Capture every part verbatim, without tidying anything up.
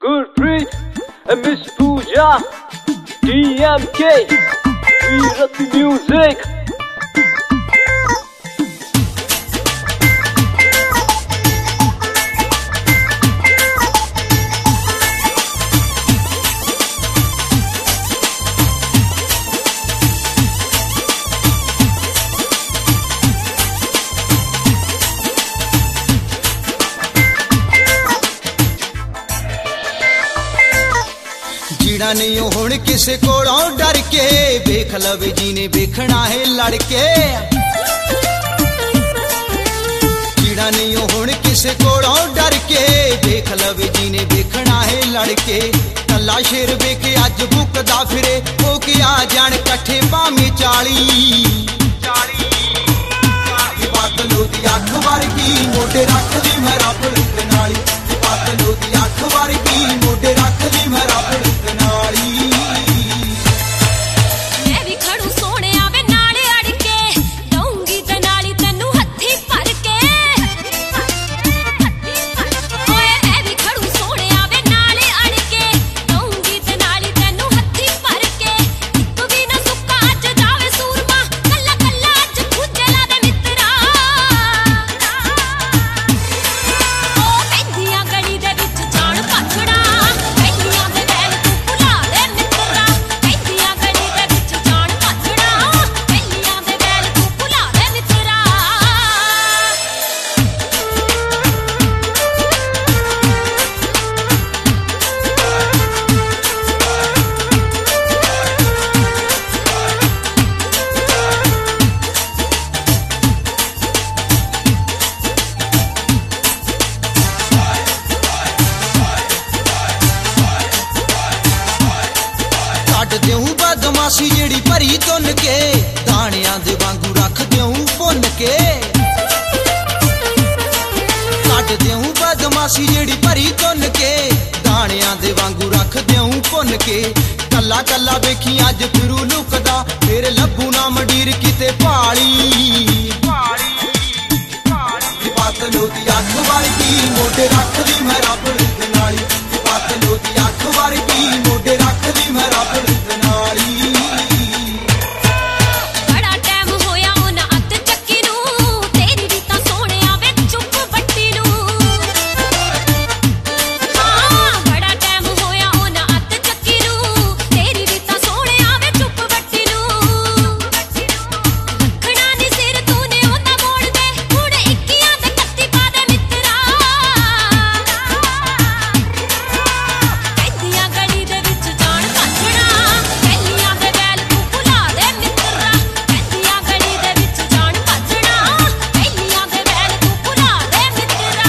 Gurpreet and Miss Pooja, D M K, we rock the music. जीना नहीं हुण किसे कोलों डर के, वेख लवे जी ने वेखना है लड़के। जीना नहीं हुण किसे कोलों डर के, वेख लवे जी ने वेखना है लड़के। कला शेर वेखे अज भुकदा फिरे, हो के आ जान कट्ठे भावें चाली। बादलों दी अख वर्गी मोढे रख दी मैं रब नाली, बादलों दी अख वर्गी मोढे रख दी मैं रब नाली। मैं भी खड़ू सोने आवे नाले अड़ के, दऊंगी ते नाली तैनू हत्थी भर के। ओए मैं भी खड़ू सोने आवे नाले अड़ के, दऊंगी ते नाली तैनू हत्थी भर के। इक भी ना सुक्का अज जावे सूरमा, कल्ला कल्ला अज खुजे ला दे मित्रा। ओ कहंदियां गली दे विच जान पाछड़ा, कहंदियां दे वैल तू भुला दे मित्रा। कहंदियां गली दे विच जान पाछड़ा, कहंदियां दे वैल तू भुला दे मित्रा। ਕੱਢ ਦਿਉਂ ਬਦਮਾਸ਼ੀ ਜਿਹੜੀ ਭਰੀ ਤੁੰਨ ਕੇ, ਦਾਣਿਆਂ ਦੇ ਵਾਂਗੂ ਰੱਖ ਦਿਉਂ ਭੁੰਨ ਕੇ। ਕੱਢ ਦਿਉਂ ਬਦਮਾਸ਼ੀ ਜਿਹੜੀ ਭਰੀ ਤੁੰਨ ਕੇ, ਦਾਣਿਆਂ ਦੇ ਵਾਂਗੂ ਰੱਖ ਦਿਉਂ ਭੁੰਨ ਕੇ। ਕੱਲਾ ਕੱਲਾ ਵੇਖੀ ਅੱਜ ਫਿਰੂ ਲੁਕਦਾ, ਫੇਰ ਲੱਭੂ ਨਾ ਮੰਡੀਰ ਕਿਤੇ ਭਾਲੀ। ਬਾਦਲੋਂ ਦੀ ਅੱਖ ਵਰਗੀ ਮੋਢੇ ਰੱਖਦੀ ਮੈਂ ਰੱਬ ਨਾਲੀ, ਬਾਦਲੋਂ ਦੀ ਅੱਖ ਵਰਗੀ ਮੋਢੇ ਰੱਖਦੀ ਮੈਂ ਰੱਬ ਨਾਲੀ। बड़ा टाइम होया उन्हां अत चक्की नूं, तेरी भी तां सोहणिया वे चुप वट्टी नूं। हाँ बड़ा टाइम होया उन्हां अत चक्की नूं, तेरी भी तां सोहणिया वे चुप वट्टी नूं। रखना नी सिर तूने ओंदा मोड़ दे, हुण इक्कियां दे कत्ती पा दे मित्रा। कहंदियां गली दे विच जान पाछड़ा, कहंदियां दे वैल तू भुला दे मित्रा। कहंदियां गली दे विच जान पाछड़ा, कहंदियां दे वैल तू भुला दे मित्रा।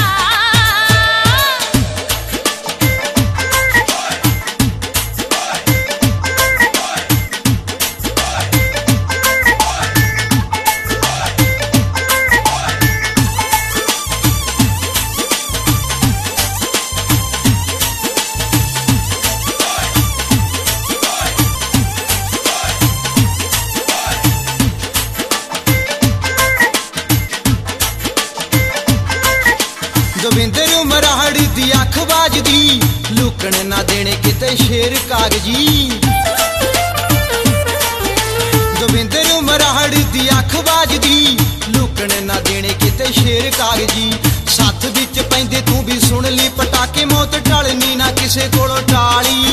गोविंदर मराहड़ दी अख बाजदी, लुकण ना देने किते शेर कागजी। गोविंदर मराहड़ दी अख बाजदी, लुकण ना देने किते शेर कागजी। सत्थ विच पैंदे तू भी सुन ली पटाके, मौत टलनी ना किसे कोलों टाली।